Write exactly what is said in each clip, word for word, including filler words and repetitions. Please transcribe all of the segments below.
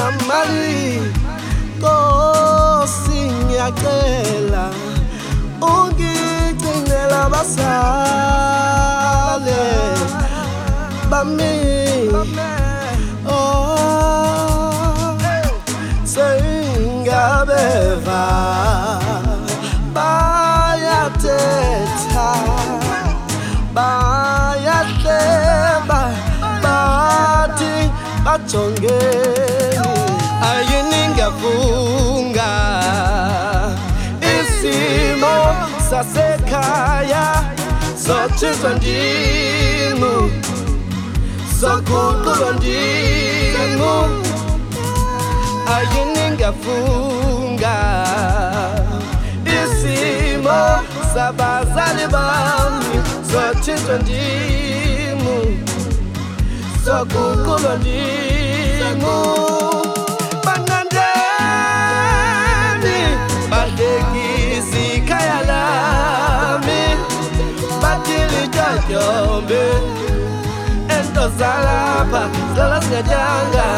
ngamali Nkosi ngiyacela ungigcinela basale bami oh sengabeva bayathetha bayahleba bathi bajongeni ayini ngiyafunga isimo sasekhaya sothithwa ndimu soguqulwa ndimu ayini ngiyafunga isimo sabazali bami sothithwa ndimu soguqulwa ndimu banandeni badekisi ikhaya lami batili jatyombe ento zalapha zilala zingatyanga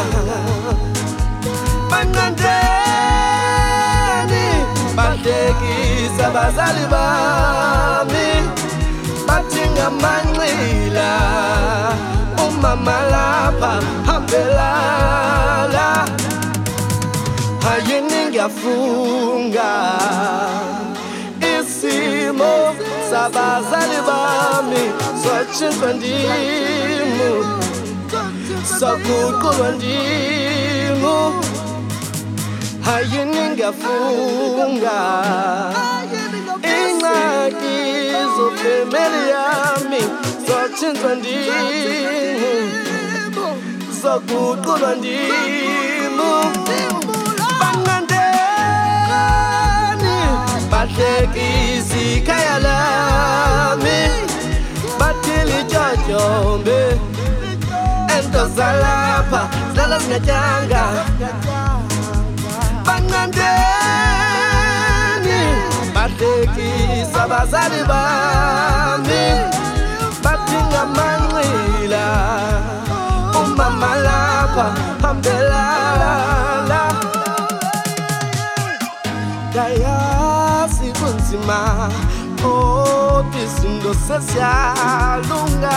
banandeni badekisa abazali bami bathi ngamanxila umama lapha hambelala ayini ngiyafunga isimo sabazali bami sothithwa ndimu soguqulwa ndimu ayini ngiyafunga ingxaki zofemeli yami sothithwa ndimu soguqulwa ndimu banandeni badekisi ikhaya lami batili jatyombe ento zalapha zilala zingatyanga banandeni badekisi abazali bami bathi ngamanxila umama lapha hambelala ndayazi kunzima kodwa izinto seziyalunga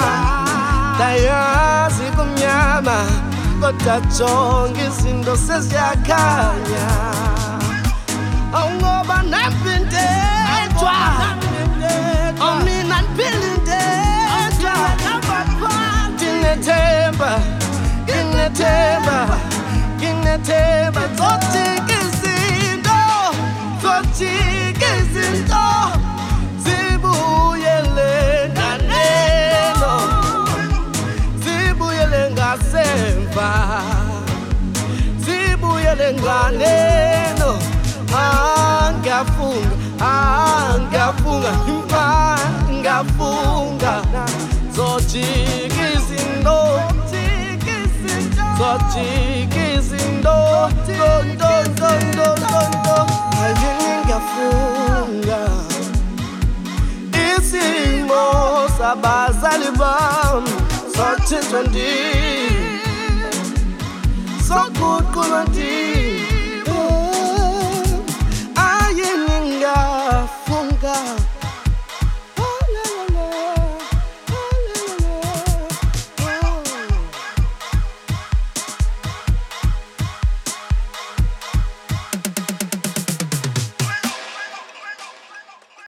ndayazi kumnyama kodwa jonga izinto seziyakhanya awungoba nampindedwa awumina nipilindedwa nginethemba nginethemba nginethemba zojika izinto zojika izinto zibuyele nganeno zibuyele ngasemva zibuyele nganeno angafunga angafunga impa ngafunga zojika izinto zojika izinto ndo ndo ndo ndo ayini ngiyafunga isimo sabazali bami sothithwa ndimu soguqulwa ndimu